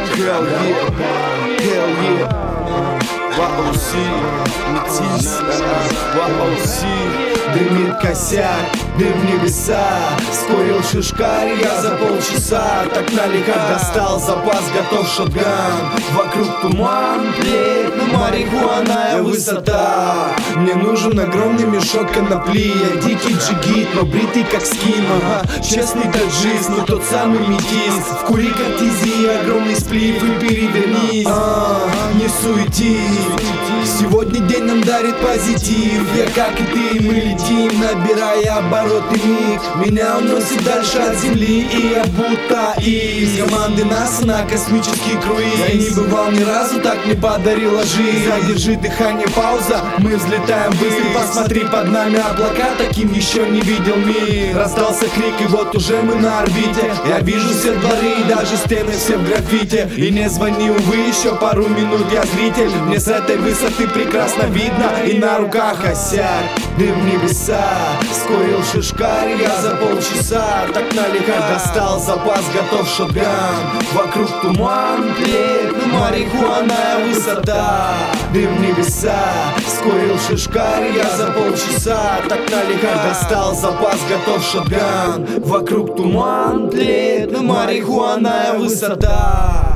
Hell yeah, hell yeah. YOC, Метис, YOC. Дымит косяк, дым в небеса. Скурил шишкарь я за полчаса. Так налегка достал запас, готов шотган. Вокруг туман, тлеет марихуаная высота. Мне нужен огромный мешок конопли. Я дикий джигит, но бритый как скин. Честный таджист, но тот самый метис. Вкури как тизи, огромный сплив и перевернись. Не суетись, сегодня день нам дарит позитив. Я как и ты, мы летим, набирая обороты миг. Меня уносит дальше от земли, и я будто из команды НАСА на космический круиз. Я не бывал ни разу, так мне подарила жизнь. Задержи дыхание, пауза, мы взлетаем быстро. Посмотри, под нами облака, таким еще не видел мир. Раздался крик, и вот уже мы на орбите. Я вижу все дворы, и даже стены все в граффити. И не звони, увы, еще пару минут я зритель. Мне с этой высоты прекрасно видно, и на руках косяк, дым в небеса. Скурил шишкарь я за полчаса. Так налегка достал запас, готов шотган. Вокруг туман, тлеет марихуаная высота. Дым в небеса. Скурил шишкарь я за полчаса. Так налегка достал запас, готов шотган. Вокруг туман, тлеет марихуаная высота.